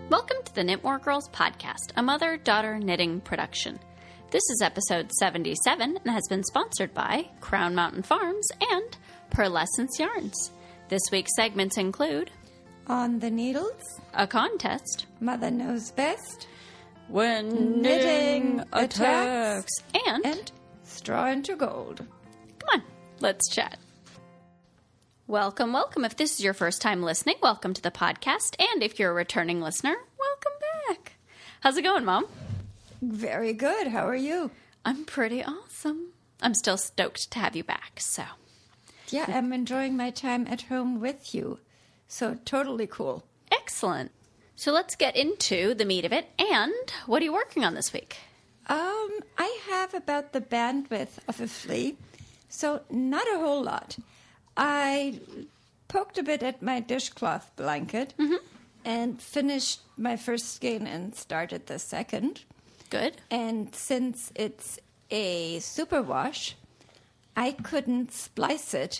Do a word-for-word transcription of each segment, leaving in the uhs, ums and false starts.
Welcome to the Knitmore Girls podcast, a mother-daughter knitting production. This is episode seventy-seven and has been sponsored by Crown Mountain Farms and Pearlescence Yarns. This week's segments include On the Needles, a contest, Mother Knows Best, When Knitting Attacks, and, and Straw into Gold. Come on, let's chat. Welcome, welcome. If this is your first time listening, welcome to the podcast. And if you're a returning listener, welcome back. How's it going, Mom? Very good. How are you? I'm pretty awesome. I'm still stoked to have you back, so. Yeah, I'm enjoying my time at home with you. So totally cool. Excellent. So let's get into the meat of it. And what are you working on this week? Um, I have about the bandwidth of a flea, so not a whole lot. I poked a bit at my dishcloth blanket mm-hmm. and finished my first skein and started the second. Good. And since it's a superwash, I couldn't splice it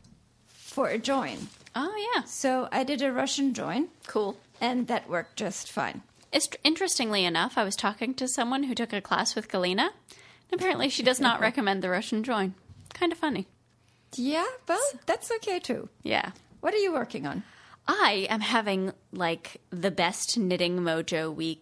for a join. Oh, yeah. So I did a Russian join. Cool. And that worked just fine. It's, interestingly enough, I was talking to someone who took a class with Galina, and apparently she does not recommend the Russian join. Kind of funny. Yeah, well, that's okay too. Yeah. What are you working on? I am having, like, the best knitting mojo week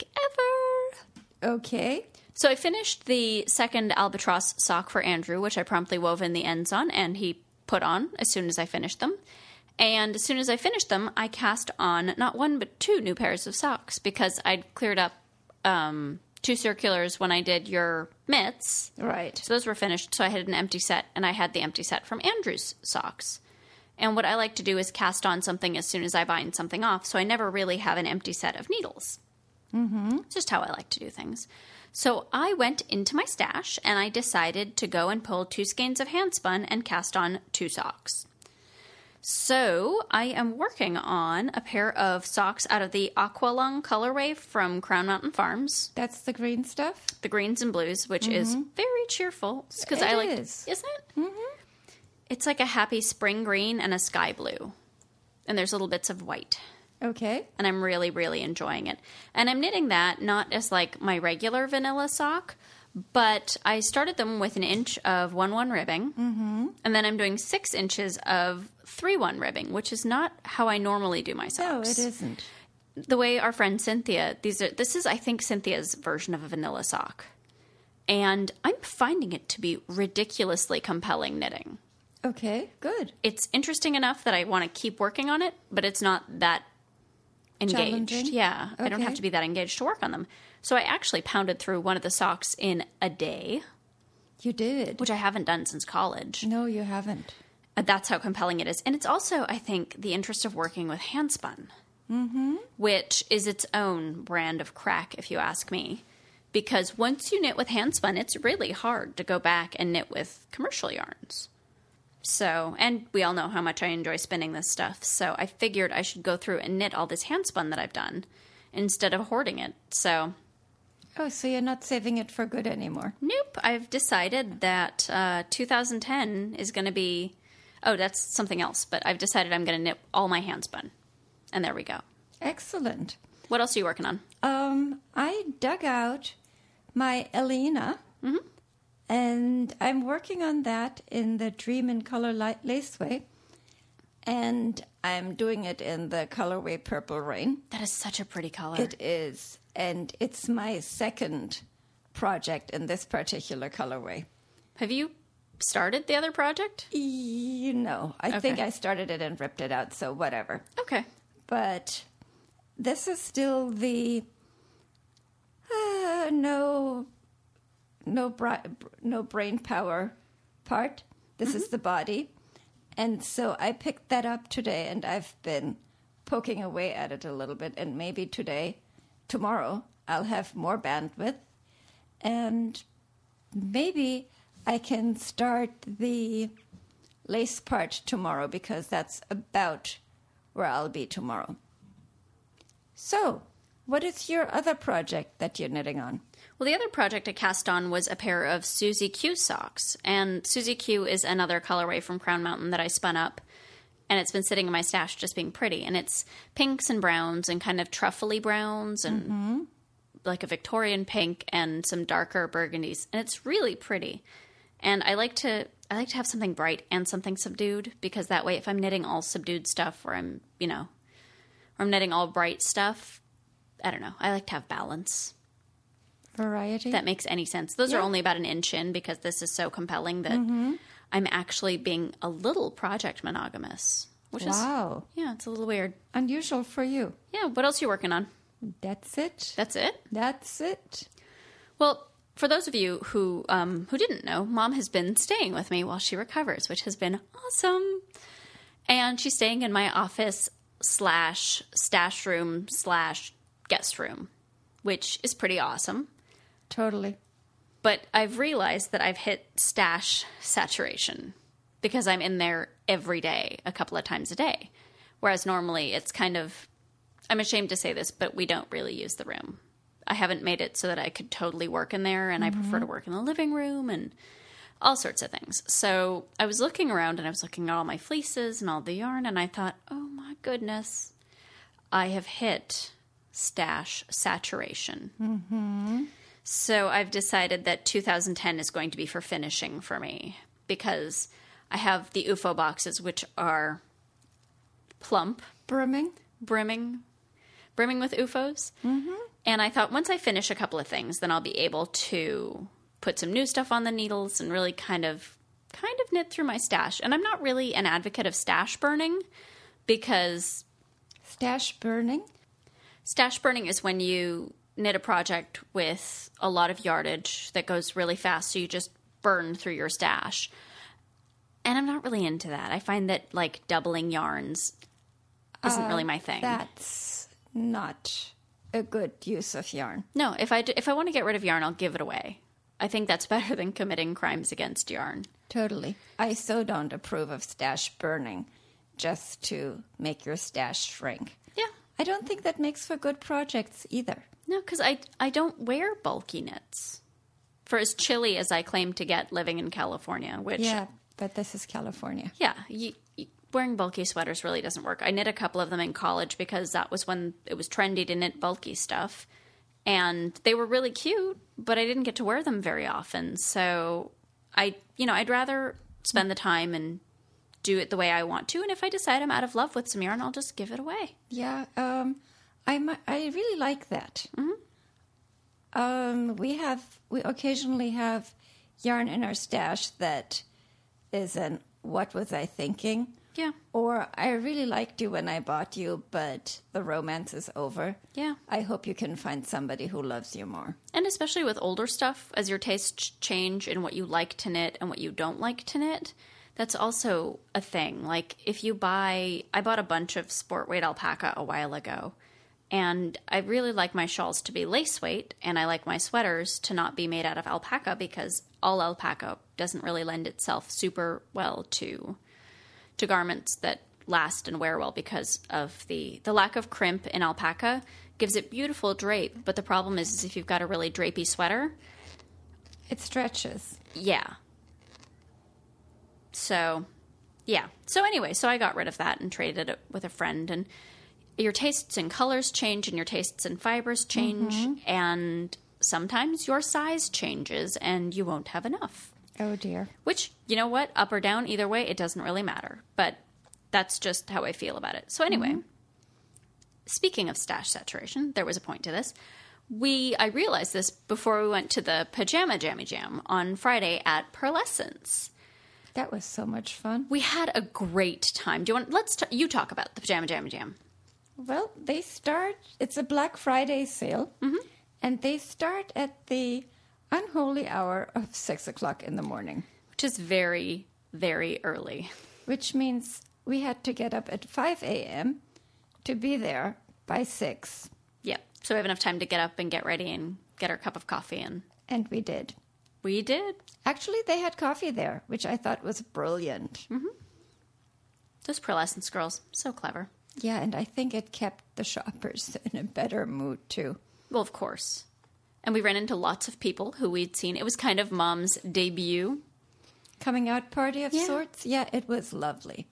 ever. Okay. So I finished the second albatross sock for Andrew, which I promptly wove in the ends on, and he put on as soon as I finished them. And as soon as I finished them, I cast on not one but two new pairs of socks because I'd cleared up um, two circulars when I did your mitts. Right. So those were finished, so I had an empty set, and I had the empty set from Andrew's socks. And what I like to do is cast on something as soon as I bind something off, so I never really have an empty set of needles. Mm-hmm. It's just how I like to do things. So I went into my stash, and I decided to go and pull two skeins of handspun and cast on two socks. So I am working on a pair of socks out of the Aqualung colorway from Crown Mountain Farms. That's the green stuff? The greens and blues, which mm-hmm. is very cheerful. Because I like, is. Isn't it? Mm-hmm. It's like a happy spring green and a sky blue. And there's little bits of white. Okay. And I'm really, really enjoying it. And I'm knitting that not as like my regular vanilla sock, but I started them with an inch of one one ribbing. Mm-hmm. And then I'm doing six inches of three one ribbing, which is not how I normally do my socks. No, it isn't. The way our friend Cynthia, these are this is, I think, Cynthia's version of a vanilla sock. And I'm finding it to be ridiculously compelling knitting. Okay, good. It's interesting enough that I want to keep working on it, but it's not that engaged. Yeah, okay. I don't have to be that engaged to work on them. So I actually pounded through one of the socks in a day. You did? Which I haven't done since college. No, you haven't. That's how compelling it is. And it's also, I think, the interest of working with handspun, mm-hmm. which is its own brand of crack, if you ask me. Because once you knit with handspun, it's really hard to go back and knit with commercial yarns. So, and we all know how much I enjoy spinning this stuff. So I figured I should go through and knit all this handspun that I've done instead of hoarding it. So... Oh, so you're not saving it for good anymore? Nope. I've decided that uh, two thousand ten is going to be... Oh, that's something else. But I've decided I'm going to knit all my handspun. And there we go. Excellent. What else are you working on? Um, I dug out my Elena. Mm-hmm. And I'm working on that in the Dream in Color Light Laceway. And I'm doing it in the colorway Purple Rain. That is such a pretty color. It is. And it's my second project in this particular colorway. Have you started the other project? You know, I okay. think I started it and ripped it out, so whatever. Okay. But this is still the uh, no, no, bra- no brain power part. This mm-hmm. is the body. And so I picked that up today, and I've been poking away at it a little bit, and maybe today... Tomorrow, I'll have more bandwidth, and maybe I can start the lace part tomorrow, because that's about where I'll be tomorrow. So, what is your other project that you're knitting on? Well, the other project I cast on was a pair of Susie Q socks, and Susie Q is another colorway from Crown Mountain that I spun up And it's been sitting in my stash just being pretty. And it's pinks and browns and kind of truffly browns and mm-hmm. like a Victorian pink and some darker burgundies. And it's really pretty. And I like to I like to have something bright and something subdued, because that way if I'm knitting all subdued stuff, or I'm, you know, or I'm knitting all bright stuff, I don't know. I like to have balance. Variety. If that makes any sense. Those yeah. are only about an inch in, because this is so compelling that mm-hmm. I'm actually being a little project monogamous. Which wow. is, yeah, it's a little weird. Unusual for you. Yeah, what else are you working on? That's it. That's it? That's it. Well, for those of you who um, who didn't know, Mom has been staying with me while she recovers, which has been awesome. And she's staying in my office slash stash room slash guest room, which is pretty awesome. Totally. But I've realized that I've hit stash saturation, because I'm in there every day, a couple of times a day. Whereas normally it's kind of, I'm ashamed to say this, but we don't really use the room. I haven't made it so that I could totally work in there, and mm-hmm. I prefer to work in the living room and all sorts of things. So I was looking around, and I was looking at all my fleeces and all the yarn, and I thought, oh my goodness, I have hit stash saturation. Mm-hmm. So I've decided that two thousand ten is going to be for finishing for me, because I have the U F O boxes, which are plump. Brimming. Brimming. Brimming with U F Os. Mm-hmm. And I thought once I finish a couple of things, then I'll be able to put some new stuff on the needles and really kind of kind of knit through my stash. And I'm not really an advocate of stash burning, because... Stash burning? Stash burning is when you knit a project with a lot of yardage that goes really fast, so you just burn through your stash. And I'm not really into that. I find that, like, doubling yarns isn't uh, really my thing. That's not a good use of yarn. No, if I, do, if I want to get rid of yarn, I'll give it away. I think that's better than committing crimes against yarn. Totally. I so don't approve of stash burning just to make your stash shrink. Yeah. I don't think that makes for good projects either. No, because I, I don't wear bulky knits. For as chilly as I claim to get living in California, which... Yeah, but this is California. Yeah, you, you, wearing bulky sweaters really doesn't work. I knit a couple of them in college because that was when it was trendy to knit bulky stuff. And they were really cute, but I didn't get to wear them very often. So I, you know, I'd rather spend the time and do it the way I want to. And if I decide I'm out of love with some yarn, I'll just give it away. Yeah, um, I I really like that. Mm-hmm. Um, we have we occasionally have yarn in our stash that is an "what was I thinking?" Yeah. Or I really liked you when I bought you, but the romance is over. Yeah. I hope you can find somebody who loves you more. And especially with older stuff, as your tastes change in what you like to knit and what you don't like to knit, that's also a thing. Like if you buy, I bought a bunch of sport weight alpaca a while ago, and I really like my shawls to be lace weight, and I like my sweaters to not be made out of alpaca, because all alpaca doesn't really lend itself super well to to garments that last and wear well, because of the, the lack of crimp in alpaca gives it beautiful drape. But the problem is, is if you've got a really drapey sweater, it stretches. Yeah. So, yeah. So anyway, so I got rid of that and traded it with a friend. And your tastes in colors change, and your tastes in fibers change. Mm-hmm. And sometimes your size changes and you won't have enough. Oh, dear. Which, you know what? Up or down, either way, it doesn't really matter. But that's just how I feel about it. So anyway, mm-hmm. Speaking of stash saturation, there was a point to this. We I realized this before we went to the Pajama Jammy Jam on Friday at Pearlescence. That was so much fun. We had a great time. Do you want? Let's t- you talk about the Pajama Jammy Jam. Well, they start. It's a Black Friday sale, mm-hmm. and they start at the unholy hour of six o'clock in the morning, which is very, very early. Which means we had to get up at five a.m. to be there by six. Yep. So we have enough time to get up and get ready and get our cup of coffee. And and we did. We did. Actually, they had coffee there, which I thought was brilliant. Mm-hmm. Those Pearlescence girls, so clever. Yeah, and I think it kept the shoppers in a better mood, too. Well, of course. And we ran into lots of people who we'd seen. It was kind of Mom's debut. Coming out party of yeah. sorts? Yeah, it was lovely.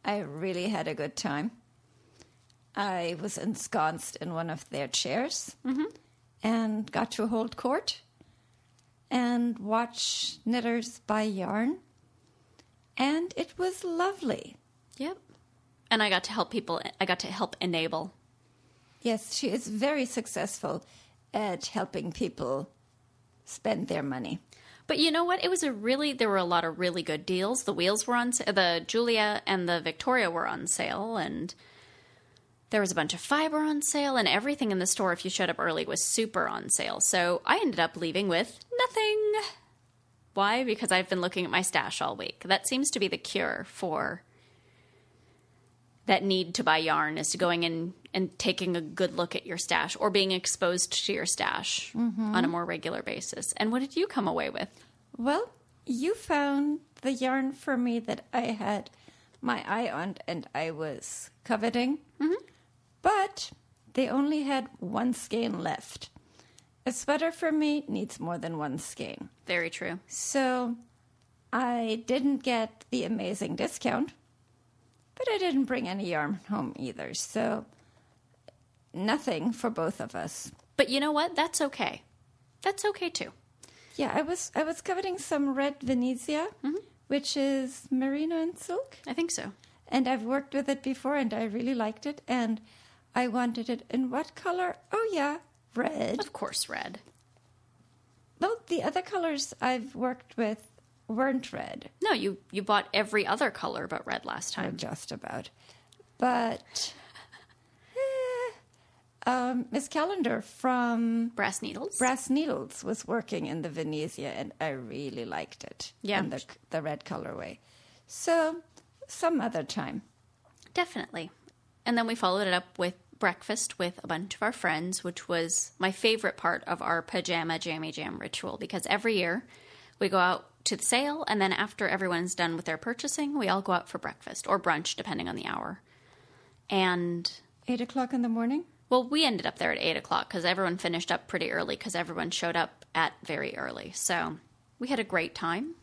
I really had a good time. I was ensconced in one of their chairs mm-hmm. and got to hold court and watch knitters buy yarn. And it was lovely. Yep. And I got to help people. I got to help enable. Yes, she is very successful at helping people spend their money. But you know what? It was a really, there were a lot of really good deals. The wheels were on sale. The Julia and the Victoria were on sale. And there was a bunch of fiber on sale. And everything in the store, if you showed up early, was super on sale. So I ended up leaving with nothing. Why? Because I've been looking at my stash all week. That seems to be the cure for that need to buy yarn, is to going in and taking a good look at your stash or being exposed to your stash mm-hmm. on a more regular basis. And what did you come away with? Well, you found the yarn for me that I had my eye on and I was coveting, mm-hmm. but they only had one skein left. A sweater for me needs more than one skein. Very true. So I didn't get the amazing discount, but I didn't bring any yarn home either. So nothing for both of us. But you know what? That's okay. That's okay too. Yeah, I was I was coveting some red Venezia, mm-hmm. which is merino and silk. I think so. And I've worked with it before, and I really liked it. And I wanted it in what color? Oh, yeah, red. Of course, red. Well, the other colors I've worked with weren't red. No, you, you bought every other color but red last time. Or just about. But eh, um, Miss Calendar from Brass Needles Brass Needles was working in the Venezia, and I really liked it. Yeah. In the, the red colorway. So some other time. Definitely. And then we followed it up with breakfast with a bunch of our friends, which was my favorite part of our pajama jammy jam ritual, because every year we go out to the sale, and then after everyone's done with their purchasing, we all go out for breakfast or brunch, depending on the hour. And Eight o'clock in the morning? Well, we ended up there at eight o'clock because everyone finished up pretty early because everyone showed up at very early. So we had a great time,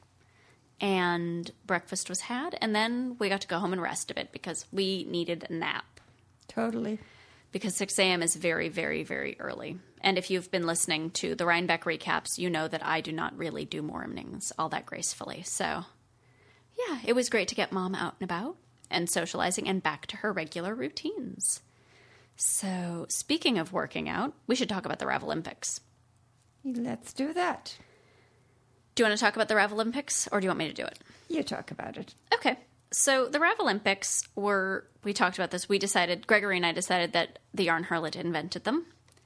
and breakfast was had, and then we got to go home and rest a bit because we needed a nap. Totally. Because six a.m. is very, very, very early. And if you've been listening to the Rhinebeck recaps, you know that I do not really do mornings all that gracefully. So, yeah, it was great to get Mom out and about and socializing and back to her regular routines. So, speaking of working out, we should talk about the Ravelympics. Let's do that. Do you want to talk about the Ravelympics, or do you want me to do it? You talk about it. Okay. So the Ravelympics were, we talked about this, we decided, Gregory and I decided that the Yarn Harlot invented them.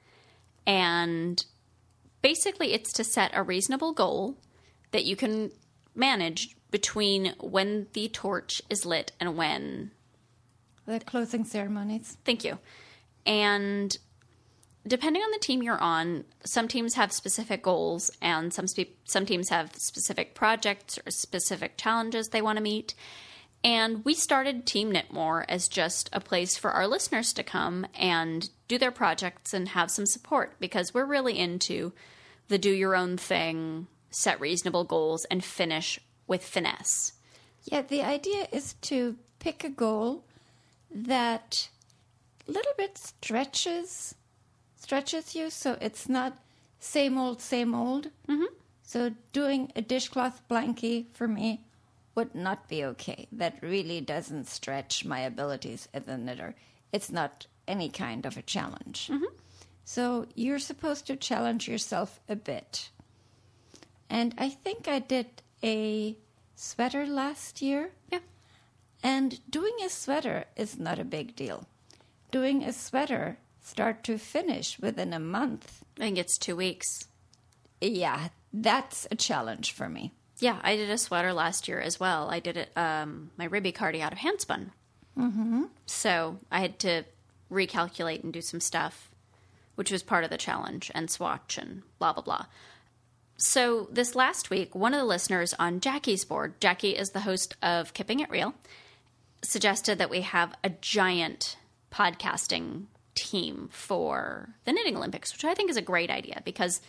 And basically it's to set a reasonable goal that you can manage between when the torch is lit and when... The closing ceremonies. Thank you. And depending on the team you're on, some teams have specific goals, and some spe- some teams have specific projects or specific challenges they want to meet. And we started Team Knitmore as just a place for our listeners to come and do their projects and have some support, because we're really into the do your own thing, set reasonable goals, and finish with finesse. Yeah, the idea is to pick a goal that a little bit stretches stretches you, so it's not same old, same old. Mm-hmm. So doing a dishcloth blankie for me would not be okay. That really doesn't stretch my abilities as a knitter. It's not any kind of a challenge. Mm-hmm. So you're supposed to challenge yourself a bit. And I think I did a sweater last year. Yeah. And doing a sweater is not a big deal. Doing a sweater start to finish within a month. I think it's two weeks. Yeah, that's a challenge for me. Yeah, I did a sweater last year as well. I did it, um, my Ribby Cardi out of handspun. Mm-hmm. So I had to recalculate and do some stuff, which was part of the challenge, and swatch and blah, blah, blah. So this last week, one of the listeners on Jackie's board, Jackie is the host of Kipping It Real, suggested that we have a giant podcasting team for the Knitting Olympics, which I think is a great idea because,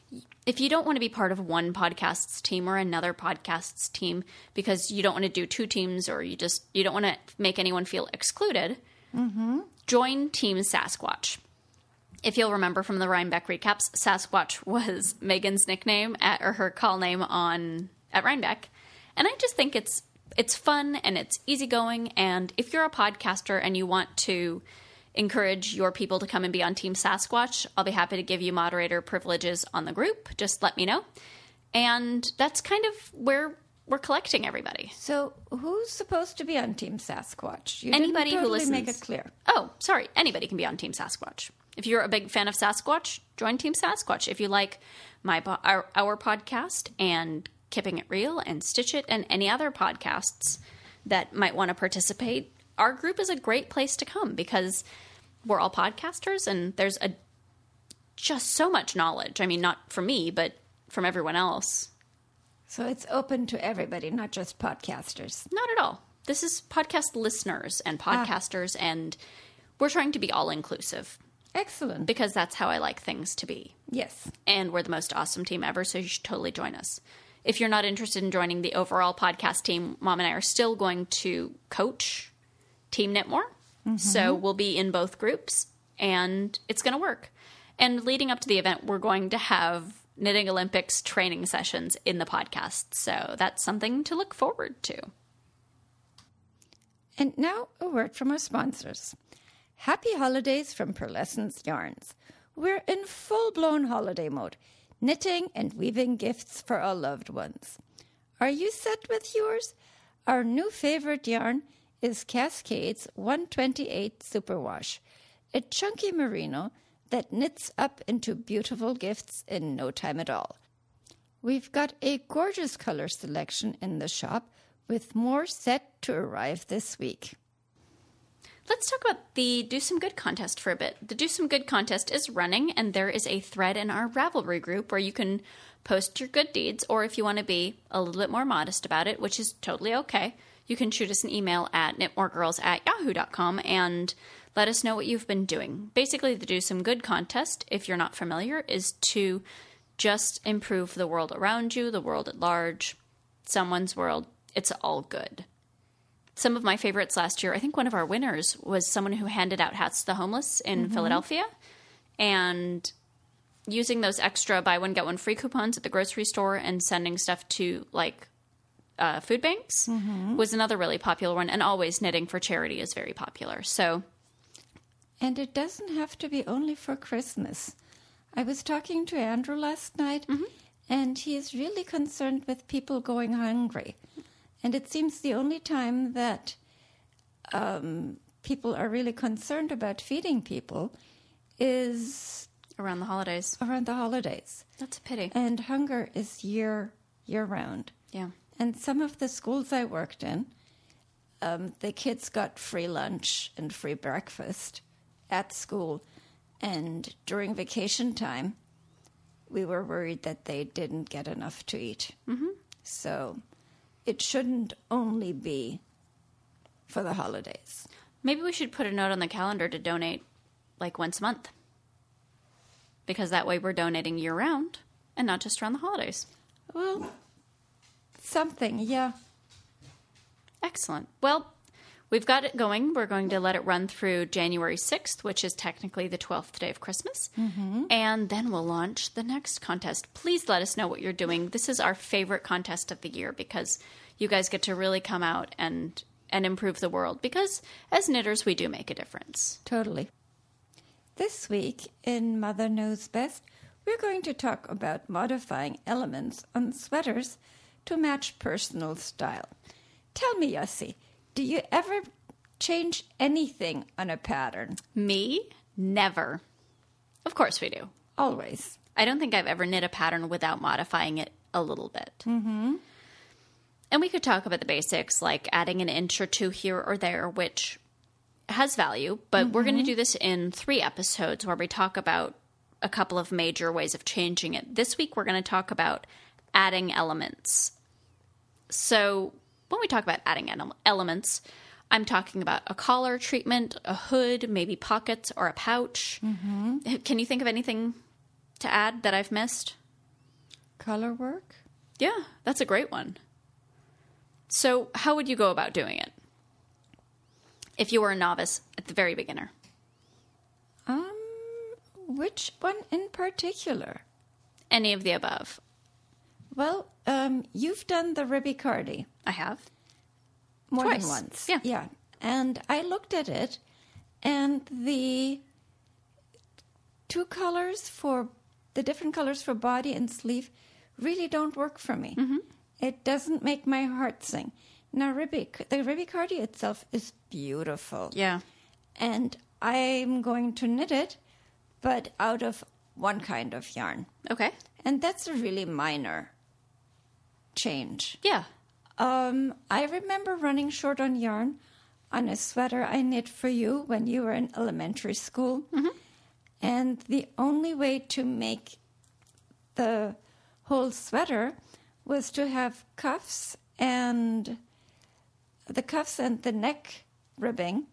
if you don't want to be part of one podcast's team or another podcast's team because you don't want to do two teams or you just you don't want to make anyone feel excluded, mm-hmm. join Team Sasquatch. If you'll remember from the Rhinebeck recaps, Sasquatch was Megan's nickname at, or her call name on at Rhinebeck. And I just think it's it's fun and it's easygoing. And if you're a podcaster and you want to encourage your people to come and be on Team Sasquatch, I'll be happy to give you moderator privileges on the group. Just let me know. And that's kind of where we're collecting everybody. So who's supposed to be on Team Sasquatch? You Anybody didn't totally who listens. Make it clear. Oh, sorry. Anybody can be on Team Sasquatch. If you're a big fan of Sasquatch, join Team Sasquatch. If you like my our, our podcast and Keeping It Real and Stitch It and any other podcasts that might want to participate, our group is a great place to come because we're all podcasters and there's a just so much knowledge. I mean, not from me, but from everyone else. So it's open to everybody, not just podcasters. Not at all. This is podcast listeners and podcasters, ah. and we're trying to be all-inclusive. Excellent. Because that's how I like things to be. Yes. And we're the most awesome team ever, so you should totally join us. If you're not interested in joining the overall podcast team, Mom and I are still going to coach Team Knitmore. Mm-hmm. So we'll be in both groups, and it's going to work. And leading up to the event, we're going to have Knitting Olympics training sessions in the podcast. So that's something to look forward to. And now a word from our sponsors. Happy holidays from Pearlescence Yarns. We're in full-blown holiday mode, knitting and weaving gifts for our loved ones. Are you set with yours? Our new favorite yarn is Cascades one twenty-eight Superwash, a chunky merino that knits up into beautiful gifts in no time at all. We've got a gorgeous color selection in the shop, with more set to arrive this week. Let's talk about the Do Some Good contest for a bit. The Do Some Good contest is running, and there is a thread in our Ravelry group where you can post your good deeds, or if you want to be a little bit more modest about it, which is totally okay, you can shoot us an email at knitmoregirls at yahoo dot com and let us know what you've been doing. Basically, the Do Some Good contest, if you're not familiar, is to just improve the world around you, the world at large, someone's world. It's all good. Some of my favorites last year, I think one of our winners was someone who handed out hats to the homeless in mm-hmm. Philadelphia. And using those extra buy one, get one free coupons at the grocery store and sending stuff to, like, uh, food banks mm-hmm. was another really popular one. And always knitting for charity is very popular. So, and it doesn't have to be only for Christmas. I was talking to Andrew last night, mm-hmm. and he is really concerned with people going hungry. And it seems the only time that um, people are really concerned about feeding people is around the holidays. Around the holidays. That's a pity. And hunger is year year round. Yeah. And some of the schools I worked in, um, the kids got free lunch and free breakfast at school. And during vacation time, we were worried that they didn't get enough to eat. Mm-hmm. So it shouldn't only be for the holidays. Maybe we should put a note on the calendar to donate like once a month. Because that way we're donating year-round and not just around the holidays. Well, something, yeah. Excellent. Well, we've got it going. We're going to let it run through January sixth, which is technically the twelfth day of Christmas. Mm-hmm. And then we'll launch the next contest. Please let us know what you're doing. This is our favorite contest of the year because you guys get to really come out and, and improve the world. Because as knitters, we do make a difference. Totally. This week in Mother Knows Best, we're going to talk about modifying elements on sweaters to match personal style. Tell me, Yossi, do you ever change anything on a pattern? Me? Never. Of course we do. Always. I don't think I've ever knit a pattern without modifying it a little bit. Mm-hmm. And we could talk about the basics, like adding an inch or two here or there, which has value, but mm-hmm. we're going to do this in three episodes where we talk about a couple of major ways of changing it. This week, we're going to talk about adding elements. So when we talk about adding elements, I'm talking about a collar treatment, a hood, maybe pockets or a pouch. Mm-hmm. Can you think of anything to add that I've missed? color work. Yeah, that's a great one. So how would you go about doing it if you were a novice at the very beginner? Um, which one in particular? Any of the above. Well, um, you've done the Ribicardi. I have. More Twice. than once. Yeah. Yeah. And I looked at it, and the two colors for the different colors for body and sleeve really don't work for me. Mm-hmm. It doesn't make my heart sing. Now, Ribic, the Ribicardi itself is beautiful. Yeah. And I'm going to knit it, but out of one kind of yarn. Okay. And that's a really minor change. Yeah. Um, I remember running short on yarn on a sweater I knit for you when you were in elementary school. Mm-hmm. And the only way to make the whole sweater was to have cuffs and the cuffs and the neck ribbing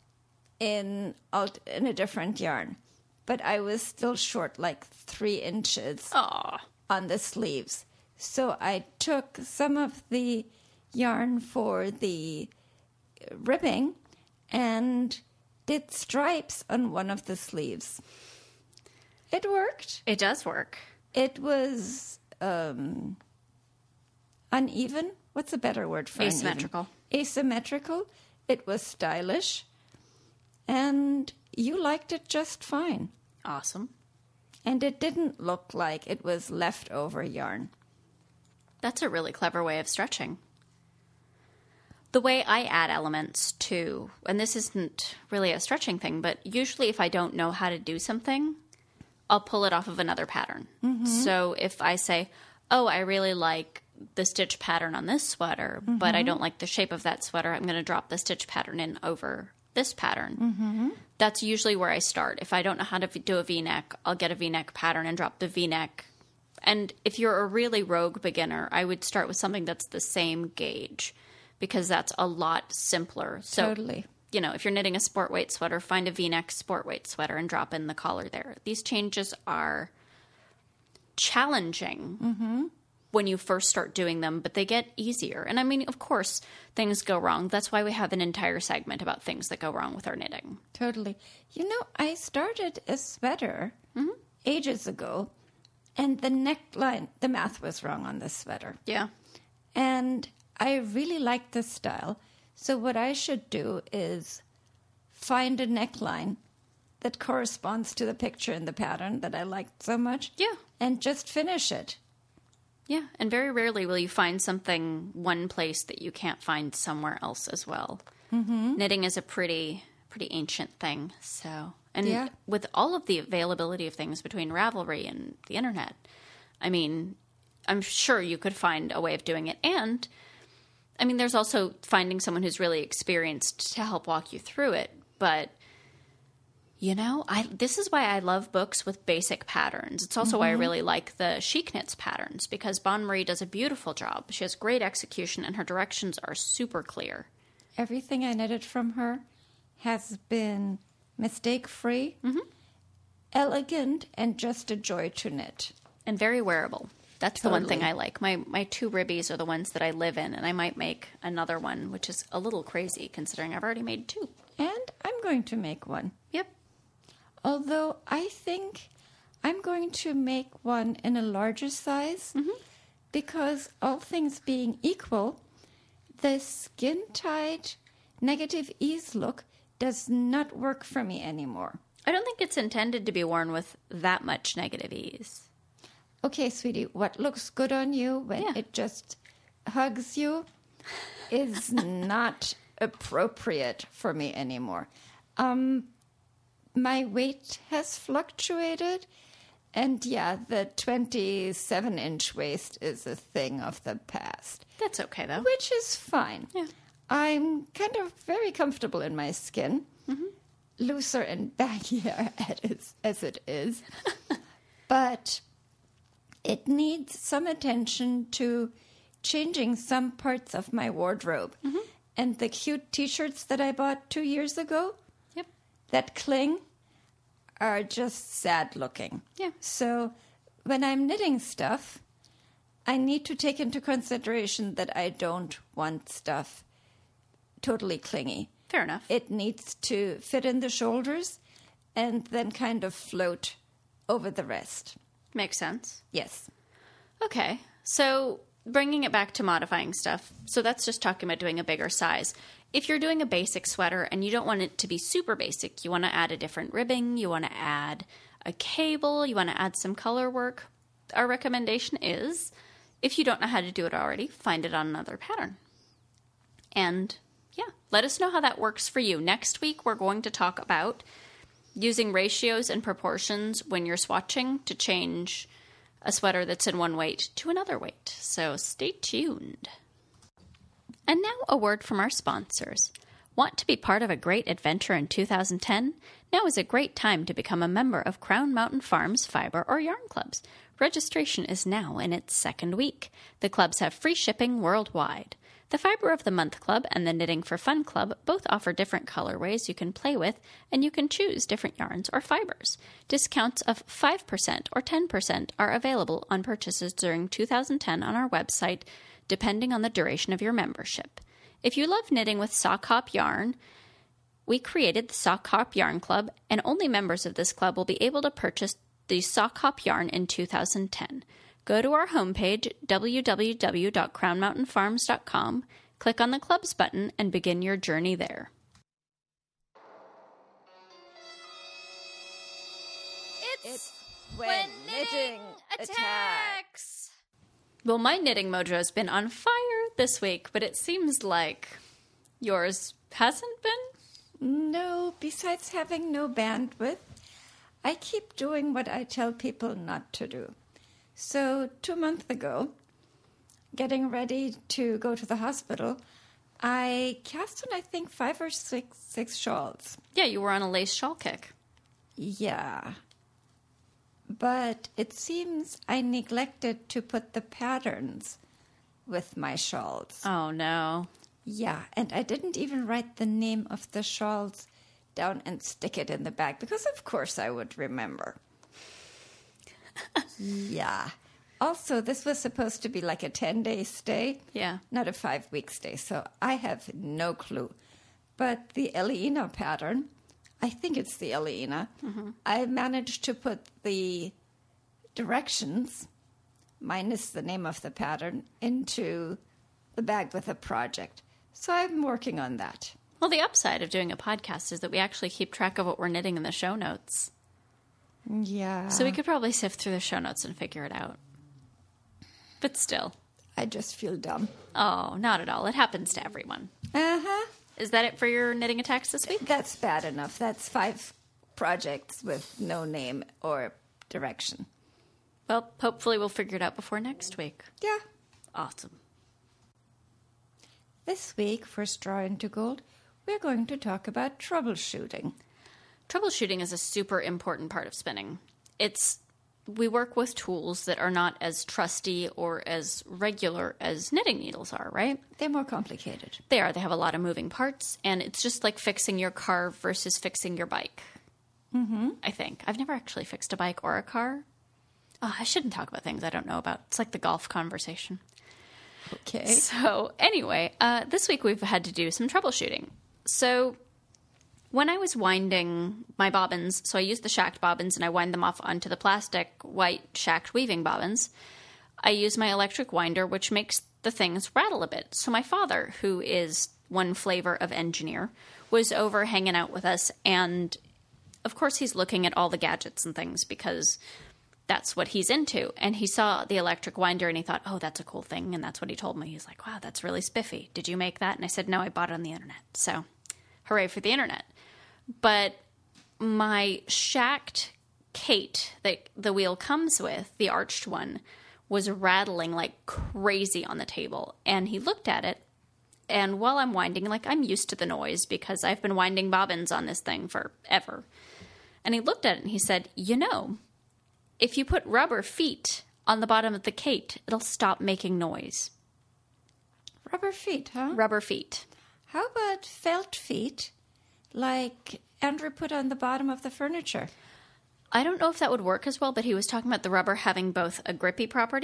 in alt- in a different yarn. But I was still short, like three inches Aw. on the sleeves. So I took some of the yarn for the ribbing and did stripes on one of the sleeves. It worked. It does work. It was um, uneven. What's a better word for Asymmetrical. uneven? Asymmetrical. It was stylish. And you liked it just fine. Awesome. And it didn't look like it was leftover yarn. That's a really clever way of stretching. The way I add elements to, and this isn't really a stretching thing, but usually if I don't know how to do something, I'll pull it off of another pattern. Mm-hmm. So if I say, oh, I really like the stitch pattern on this sweater, mm-hmm. but I don't like the shape of that sweater, I'm going to drop the stitch pattern in over this pattern. Mm-hmm. That's usually where I start. If I don't know how to do a V-neck, I'll get a V-neck pattern and drop the V-neck. And if you're a really rogue beginner, I would start with something that's the same gauge because that's a lot simpler. So, Totally. you know, if you're knitting a sport weight sweater, find a V-neck sport weight sweater and drop in the collar there. These changes are challenging mm-hmm. when you first start doing them, but they get easier. And I mean, of course, things go wrong. That's why we have an entire segment about things that go wrong with our knitting. Totally. You know, I started a sweater mm-hmm. ages ago, and the neckline, the math was wrong on this sweater. Yeah. And I really like this style. So what I should do is find a neckline that corresponds to the picture in the pattern that I liked so much. Yeah. And just finish it. Yeah, and very rarely will you find something one place that you can't find somewhere else as well. Mm-hmm. Knitting is a pretty pretty ancient thing, so and yeah. with all of the availability of things between Ravelry and the internet, I mean, I'm sure you could find a way of doing it. And I mean, there's also finding someone who's really experienced to help walk you through it. But you know, I this is why I love books with basic patterns. It's also mm-hmm. why I really like the Chic Knits patterns, because Bon Marie does a beautiful job. She has great execution, and her directions are super clear. Everything I knitted from her has been mistake-free, mm-hmm. elegant, and just a joy to knit. And very wearable. That's Totally. the one thing I like. My my two ribbies are the ones that I live in, and I might make another one, which is a little crazy considering I've already made two. And I'm going to make one. Yep. Although I think I'm going to make one in a larger size mm-hmm. because all things being equal, the skin-tight negative ease look does not work for me anymore. I don't think it's intended to be worn with that much negative ease. Okay, sweetie, what looks good on you when Yeah. it just hugs you is not appropriate for me anymore. Um, my weight has fluctuated, and yeah, the twenty-seven inch waist is a thing of the past. That's okay, though. Which is fine. Yeah. I'm kind of very comfortable in my skin, mm-hmm. looser and baggier as, as it is. But it needs some attention to changing some parts of my wardrobe. Mm-hmm. And the cute T-shirts that I bought two years ago, Yep. that cling, are just sad looking. Yeah. So when I'm knitting stuff, I need to take into consideration that I don't want stuff totally clingy. Fair enough. It needs to fit in the shoulders and then kind of float over the rest. Makes sense. Yes. Okay. So bringing it back to modifying stuff. So that's just talking about doing a bigger size. If you're doing a basic sweater and you don't want it to be super basic, you want to add a different ribbing, you want to add a cable, you want to add some color work, our recommendation is, if you don't know how to do it already, find it on another pattern. And yeah, let us know how that works for you. Next week, we're going to talk about using ratios and proportions when you're swatching to change a sweater that's in one weight to another weight. So stay tuned. And now a word from our sponsors. Want to be part of a great adventure in two thousand ten? Now is a great time to become a member of Crown Mountain Farms Fiber or Yarn Clubs. Registration is now in its second week. The clubs have free shipping worldwide. The Fiber of the Month Club and the Knitting for Fun Club both offer different colorways you can play with, and you can choose different yarns or fibers. Discounts of five percent or ten percent are available on purchases during two thousand ten on our website, depending on the duration of your membership. If you love knitting with Sock Hop yarn, we created the Sock Hop Yarn Club, and only members of this club will be able to purchase the Sock Hop yarn in two thousand ten. Go to our homepage, w w w dot crown mountain farms dot com, click on the Clubs button, and begin your journey there. It's, It's when knitting attacks. Well, my knitting mojo's been on fire this week, but it seems like yours hasn't been? No, besides having no bandwidth, I keep doing what I tell people not to do. So two months ago, getting ready to go to the hospital, I cast on, I think, five or six, six shawls. Yeah, you were on a lace shawl kick. Yeah. But it seems I neglected to put the patterns with my shawls. Oh, no. Yeah, and I didn't even write the name of the shawls down and stick it in the bag, because of course I would remember. Yeah. Also, this was supposed to be like a ten-day stay. Yeah. Not a five-week stay, so I have no clue. But the Elena pattern, I think it's the Elena, mm-hmm. I managed to put the directions, minus the name of the pattern, into the bag with a project. So I'm working on that. Well, the upside of doing a podcast is that we actually keep track of what we're knitting in the show notes. Yeah. So we could probably sift through the show notes and figure it out. But still. I just feel dumb. Oh, not at all. It happens to everyone. Uh-huh. Is that it for your knitting attacks this week? That's bad enough. That's five projects with no name or direction. Well, hopefully we'll figure it out before next week. Yeah. Awesome. This week, for Straw into Gold, we're going to talk about troubleshooting. Troubleshooting is a super important part of spinning. It's we work with tools that are not as trusty or as regular as knitting needles are, right? They're more complicated. They are. They have a lot of moving parts, and it's just like fixing your car versus fixing your bike. Mm-hmm. I think. I've never actually fixed a bike or a car. Oh, I shouldn't talk about things I don't know about. It's like the golf conversation. Okay. So anyway, uh, this week we've had to do some troubleshooting. So when I was winding my bobbins, so I used the shacked bobbins and I wind them off onto the plastic white shacked weaving bobbins, I use my electric winder, which makes the things rattle a bit. So my father, who is one flavor of engineer, was over hanging out with us, and of course he's looking at all the gadgets and things because that's what he's into. And he saw the electric winder and he thought, oh, that's a cool thing. And that's what he told me. He's like, wow, that's really spiffy. Did you make that? And I said, no, I bought it on the internet. So hooray for the internet. But my shacked Kate that the wheel comes with, the arched one, was rattling like crazy on the table. And he looked at it. And while I'm winding, like I'm used to the noise because I've been winding bobbins on this thing forever. And he looked at it and he said, you know, if you put rubber feet on the bottom of the Kate, it'll stop making noise. Rubber feet, huh? Rubber feet. How about felt feet, like Andrew put on the bottom of the furniture? I don't know if that would work as well, but he was talking about the rubber having both a grippy property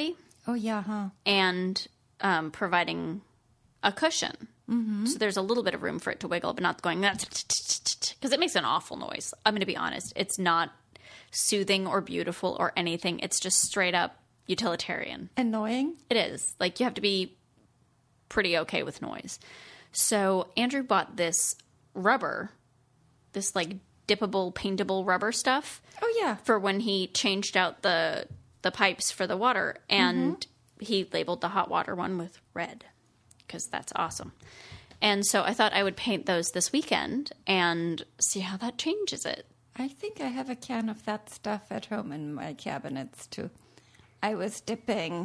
Oh, yeah, huh? and um, providing a cushion. Mm-hmm. So there's a little bit of room for it to wiggle, but not going, because it makes an awful noise. I'm going to be honest. It's not soothing or beautiful or anything. It's just straight up utilitarian. Annoying? It is. Like, you have to be pretty okay with noise. So Andrew bought this rubber, this like dippable, paintable rubber stuff. Oh, yeah. For when he changed out the the pipes for the water, and mm-hmm. he labeled the hot water one with red, because that's awesome. And so I thought I would paint those this weekend and see how that changes it. I think I have a can of that stuff at home in my cabinets, too. I was dipping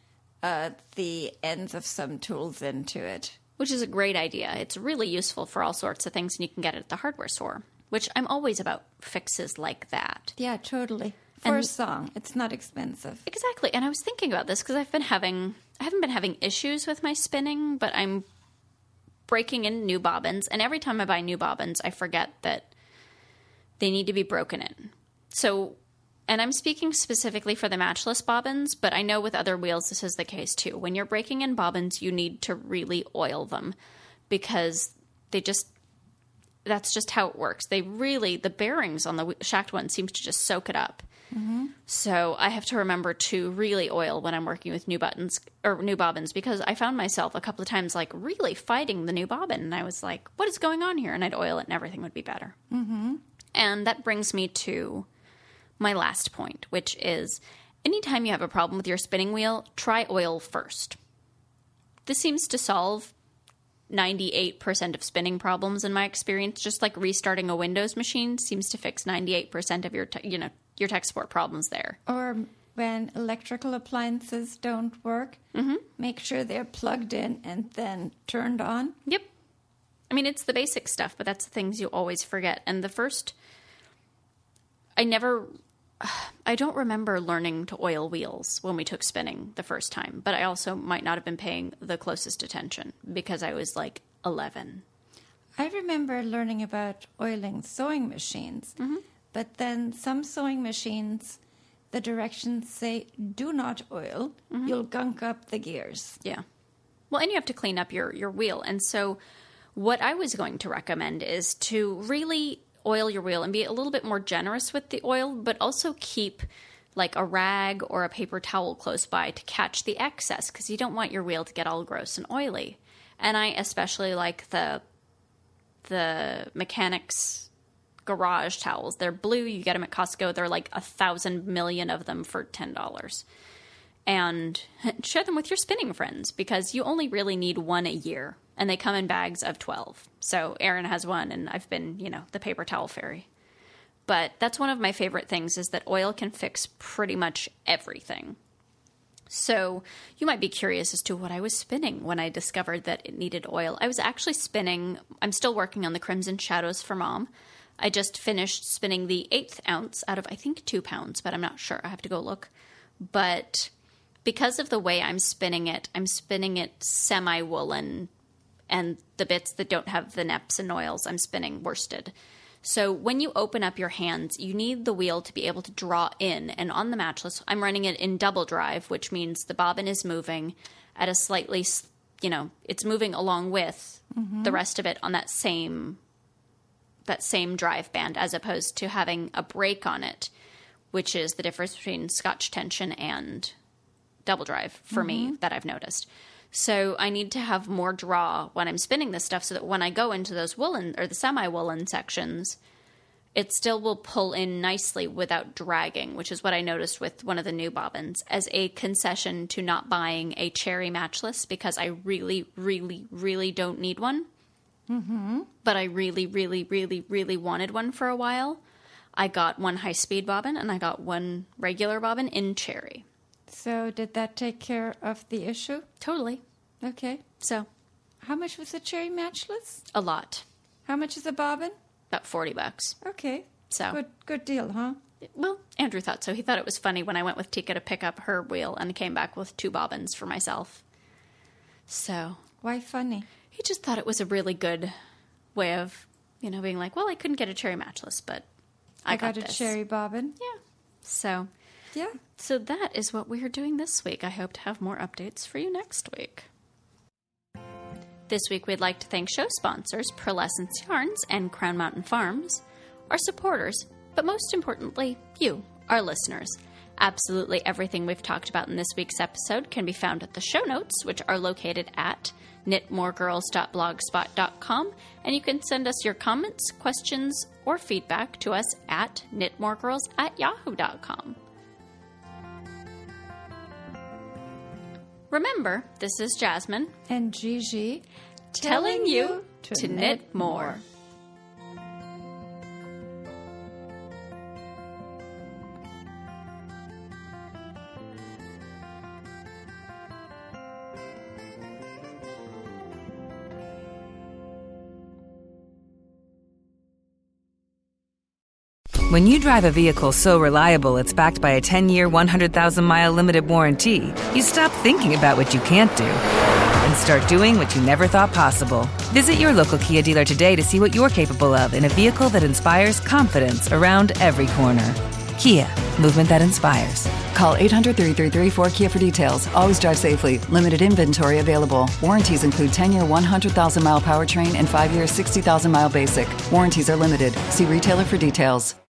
uh, the ends of some tools into it. Which is a great idea. It's really useful for all sorts of things, and you can get it at the hardware store, which I'm always about fixes like that. Yeah, totally. For And- a song. It's not expensive. Exactly. And I was thinking about this because I've been having, I haven't been having issues with my spinning, but I'm breaking in new bobbins. And every time I buy new bobbins, I forget that they need to be broken in. So, and I'm speaking specifically for the matchless bobbins, but I know with other wheels this is the case too. When you're breaking in bobbins, you need to really oil them, because they just, that's just how it works. They really, the bearings on the shacked one seems to just soak it up. Mm-hmm. So I have to remember to really oil when I'm working with new buttons or new bobbins, because I found myself a couple of times like really fighting the new bobbin, and I was like, what is going on here? And I'd oil it and everything would be better. Mm-hmm. And that brings me to my last point, which is anytime you have a problem with your spinning wheel, try oil first. This seems to solve ninety-eight percent of spinning problems in my experience. Just like restarting a Windows machine seems to fix ninety-eight percent of your, te- you know, your tech support problems there. Or when electrical appliances don't work, mm-hmm. make sure they're plugged in and then turned on. Yep. I mean, it's the basic stuff, but that's the things you always forget. And the first, I never, I don't remember learning to oil wheels when we took spinning the first time, but I also might not have been paying the closest attention because I was like eleven. I remember learning about oiling sewing machines, mm-hmm. but then some sewing machines, the directions say, do not oil, mm-hmm. you'll gunk up the gears. Yeah. Well, and you have to clean up your, your wheel. And so what I was going to recommend is to really oil your wheel and be a little bit more generous with the oil, but also keep like a rag or a paper towel close by to catch the excess, because you don't want your wheel to get all gross and oily. And I especially like the the mechanics garage towels. They're blue. You get them at Costco. They're like a thousand million of them for ten dollars. And share them with your spinning friends, because you only really need one a year. And they come in bags of twelve. So Erin has one, and I've been, you know, the paper towel fairy. But that's one of my favorite things, is that oil can fix pretty much everything. So you might be curious as to what I was spinning when I discovered that it needed oil. I was actually spinning, I'm still working on the Crimson Shadows for Mom. I just finished spinning the eighth ounce out of, I think, two pounds, but I'm not sure. I have to go look. But because of the way I'm spinning it, I'm spinning it semi-woolen, and the bits that don't have the neps and oils, I'm spinning worsted. So when you open up your hands, you need the wheel to be able to draw in. And on the matchless, I'm running it in double drive, which means the bobbin is moving at a slightly, you know, it's moving along with mm-hmm. the rest of it on that same that same drive band, as opposed to having a break on it, which is the difference between Scotch tension and double drive for mm-hmm. me that I've noticed. So I need to have more draw when I'm spinning this stuff, so that when I go into those woolen or the semi-woolen sections, it still will pull in nicely without dragging, which is what I noticed with one of the new bobbins, as a concession to not buying a cherry matchless, because I really, really, really don't need one. Mm-hmm. But I really, really, really, really wanted one for a while. I got one high-speed bobbin, and I got one regular bobbin in cherry. So did that take care of the issue? Totally. Okay. So. How much was the cherry matchless? A lot. How much is a bobbin? About forty bucks. Okay. So. Good good deal, huh? Well, Andrew thought so. He thought it was funny when I went with Tika to pick up her wheel and came back with two bobbins for myself. So. Why funny? He just thought it was a really good way of, you know, being like, well, I couldn't get a cherry matchless, but I, I got, got a this. cherry bobbin. Yeah. So. Yeah. So that is what we are doing this week. I hope to have more updates for you next week. This week, we'd like to thank show sponsors Pearlescence Yarns and Crown Mountain Farms, our supporters, but most importantly, you, our listeners. Absolutely everything we've talked about in this week's episode can be found at the show notes, which are located at knit more girls dot blogspot dot com, and you can send us your comments, questions, or feedback to us at knitmoregirls at yahoo dot com. Remember, this is Jasmine And Gigi telling you to knit more. When you drive a vehicle so reliable it's backed by a ten-year, one hundred thousand mile limited warranty, you stop thinking about what you can't do and start doing what you never thought possible. Visit your local Kia dealer today to see what you're capable of in a vehicle that inspires confidence around every corner. Kia, movement that inspires. Call eight hundred, three three three, four K I A for details. Always drive safely. Limited inventory available. Warranties include ten-year, one hundred thousand mile powertrain and five-year, sixty thousand mile basic. Warranties are limited. See retailer for details.